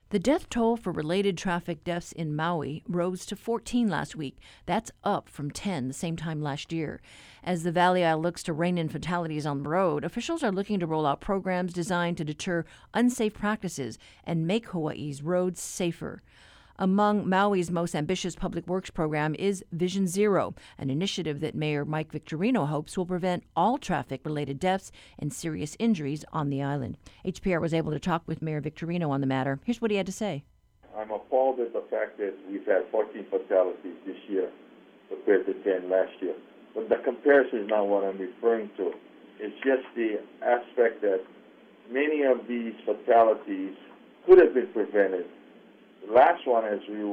The death toll for related traffic deaths in Maui rose to 14 last week. That's up from 10 the same time last year. As the Valley Isle looks to rein in fatalities on the road, officials are looking to roll out programs designed to deter unsafe practices and make Hawaii's roads safer. Among Maui's most ambitious public works program is Vision Zero, an initiative that Mayor Mike Victorino hopes will prevent all traffic-related deaths and serious injuries on the island. HPR was able to talk with Mayor Victorino on the matter. Here's what he had to say. I'm appalled at the fact that we've had 14 fatalities this year compared to 10 last year. But the comparison is not what I'm referring to. It's just the aspect that many of these fatalities could have been prevented. The last one, as we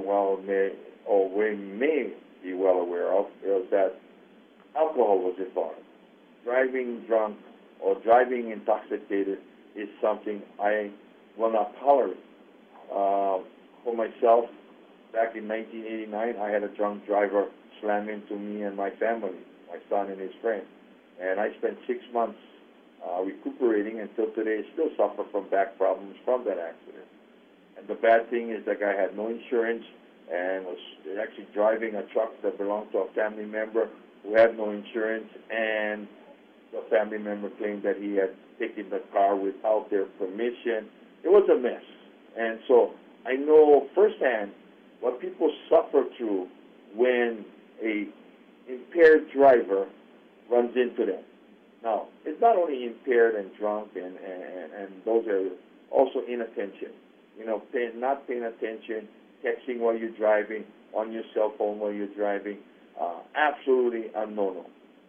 may be well aware of, is that alcohol was involved. Driving drunk or driving intoxicated is something I will not tolerate. For myself, back in 1989, I had a drunk driver slam into me and my family, my son and his friend. And I spent 6 months recuperating until today. I still suffer from back problems from that accident. And the bad thing is that guy had no insurance and was actually driving a truck that belonged to a family member who had no insurance, and the family member claimed that he had taken the car without their permission. It was a mess. And so I know firsthand what people suffer through when a impaired driver runs into them. Now, it's not only impaired and drunk, and those are also inattention. Not paying attention, texting while you're driving, on your cell phone while you're driving, absolutely a no-no.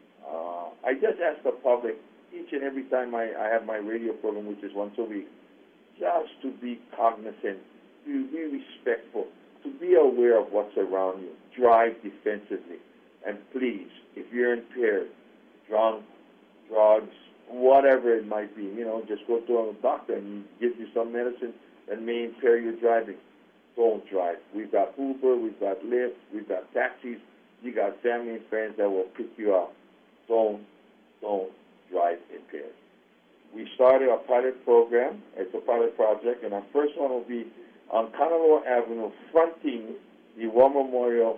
I just ask the public each and every time I have my radio program, which is once a week, just to be cognizant, to be respectful, to be aware of what's around you. Drive defensively. And please, if you're impaired, drunk, drugs, whatever it might be, just go to a doctor and he gives you some medicine that may impair your driving. Don't drive. We've got Uber, we've got Lyft, we've got taxis. You got family and friends that will pick you up. Don't drive impaired. We started a pilot program. It's a pilot project, and our first one will be on Kanaloa Avenue, fronting the War Memorial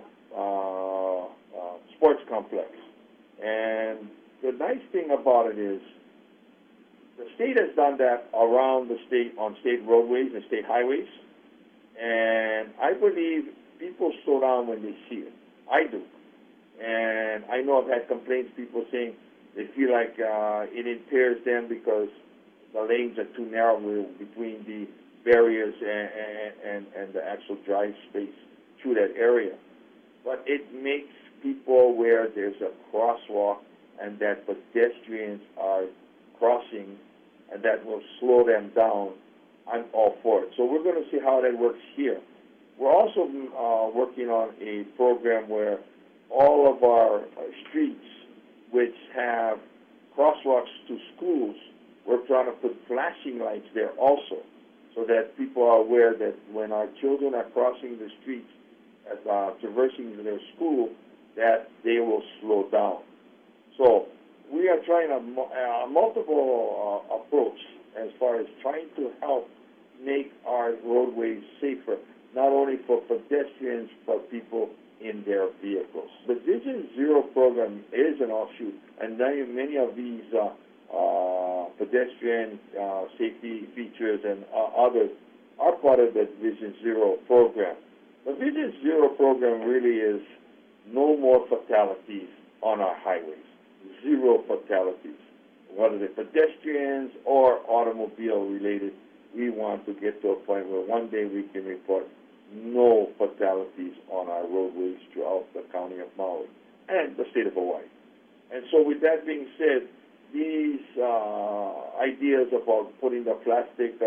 Sports Complex. And the nice thing about it is the state has done that around the state on state roadways and state highways. And I believe people slow down when they see it. I do. And I know I've had complaints, people saying they feel like it impairs them because the lanes are too narrow between the barriers and the actual drive space through that area. But it makes people aware there's a crosswalk and that pedestrians are crossing, and that will slow them down. I'm all for it. So we're going to see how that works here. We're also working on a program where all of our streets, which have crosswalks to schools, we're trying to put flashing lights there also, so that people are aware that when our children are crossing the streets, traversing their school, that they will slow down. So we are trying a multiple approach as far as trying to help make our roadways safer, not only for pedestrians, but people in their vehicles. The Vision Zero program is an offshoot, and many of these pedestrian safety features and others are part of the Vision Zero program. The Vision Zero program really is no more fatalities on our highways. Zero fatalities. Whether they're pedestrians or automobile related, we want to get to a point where one day we can report no fatalities on our roadways throughout the county of Maui and the state of Hawaii. And so with that being said, these ideas about putting the plastic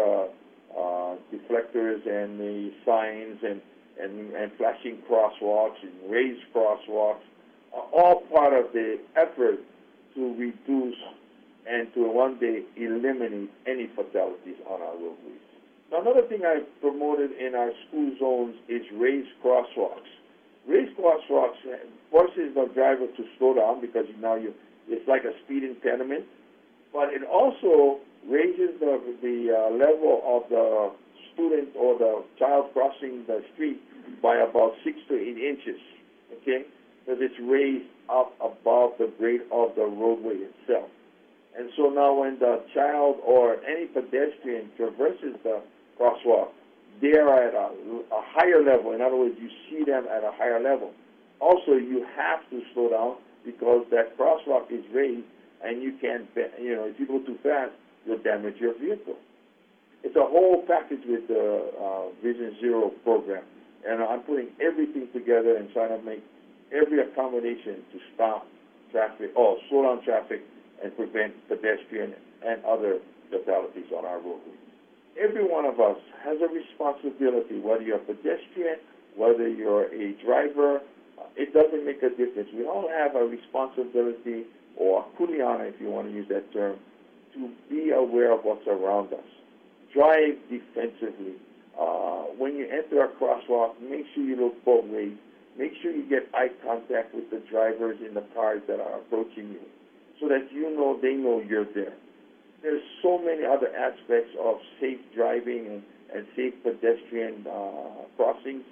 deflectors and the signs and flashing crosswalks and raised crosswalks are all part of the effort to reduce and to one day eliminate any fatalities on our roadways. Now, another thing I've promoted in our school zones is raised crosswalks. Raised crosswalks forces the driver to slow down because now it's like a speed impediment, but it also raises the level of the student or the child crossing the street by about 6 to 8 inches, okay? Because it's raised up above the grade of the roadway itself. And so now when the child or any pedestrian traverses the crosswalk, they are at a higher level. In other words, you see them at a higher level. Also, you have to slow down because that crosswalk is raised, and you can't, if you go too fast, you'll damage your vehicle. It's a whole package with the Vision Zero program, and I'm putting everything together and trying to make every accommodation to stop traffic, slow down traffic, and prevent pedestrian and other fatalities on our roadways. Every one of us has a responsibility, whether you're a pedestrian, whether you're a driver, it doesn't make a difference. We all have a responsibility, or a kuleana, if you want to use that term, to be aware of what's around us. Drive defensively. When you enter a crosswalk, make sure you look both ways. Make sure you get eye contact with the drivers in the cars that are approaching you so that they know you're there. There's so many other aspects of safe driving and safe pedestrian crossings.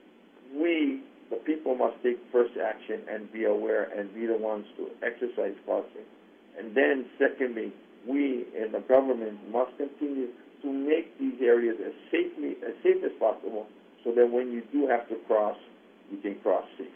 We, the people, must take first action and be aware and be the ones to exercise caution. And then, secondly, we in the government must continue to make these areas as safe as possible so that when you do have to cross, you can cross safely.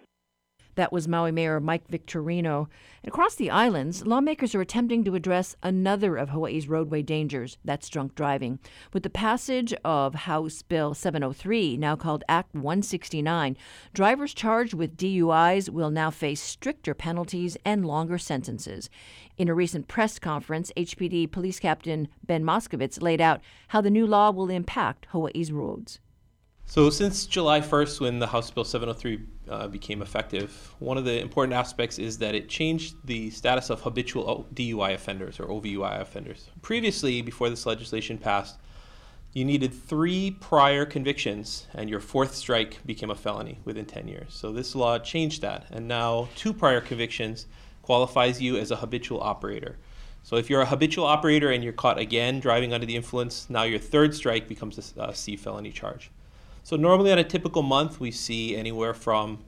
That was Maui Mayor Mike Victorino. And across the islands, lawmakers are attempting to address another of Hawaii's roadway dangers, that's drunk driving. With the passage of House Bill 703, now called Act 169, drivers charged with DUIs will now face stricter penalties and longer sentences. In a recent press conference, HPD Police Captain Ben Moskowitz laid out how the new law will impact Hawaii's roads. So since July 1st, when the House Bill 703 became effective, one of the important aspects is that it changed the status of habitual DUI offenders or OVUI offenders. Previously, before this legislation passed, you needed 3 prior convictions and your 4th strike became a felony within 10 years. So this law changed that, and now 2 prior convictions qualifies you as a habitual operator. So if you're a habitual operator and you're caught again driving under the influence, now your 3rd strike becomes a C felony charge. So normally on a typical month, we see anywhere from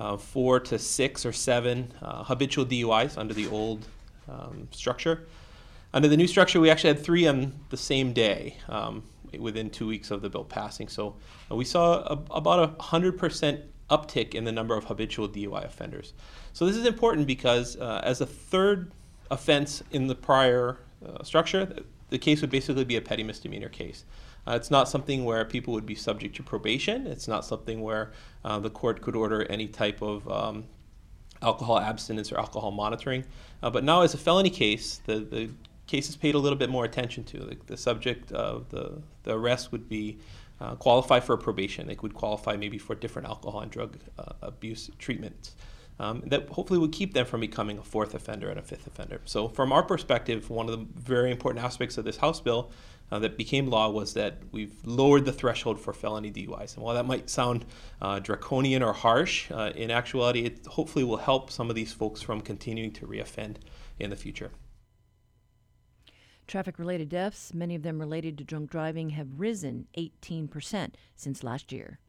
4 to 6 or 7 habitual DUIs under the old structure. Under the new structure, we actually had 3 on the same day within 2 weeks of the bill passing. So we saw about 100% uptick in the number of habitual DUI offenders. So this is important because as a 3rd offense in the prior structure, the case would basically be a petty misdemeanor case. It's not something where people would be subject to probation. It's not something where the court could order any type of alcohol abstinence or alcohol monitoring. But now as a felony case, the case is paid a little bit more attention to. The subject of the arrest would be qualify for probation. They could qualify maybe for different alcohol and drug abuse treatments. That hopefully would keep them from becoming a 4th offender and a 5th offender. So from our perspective, one of the very important aspects of this House bill that became law was that we've lowered the threshold for felony DUIs. And while that might sound draconian or harsh, in actuality, it hopefully will help some of these folks from continuing to reoffend in the future. Traffic-related deaths, many of them related to drunk driving, have risen 18% since last year.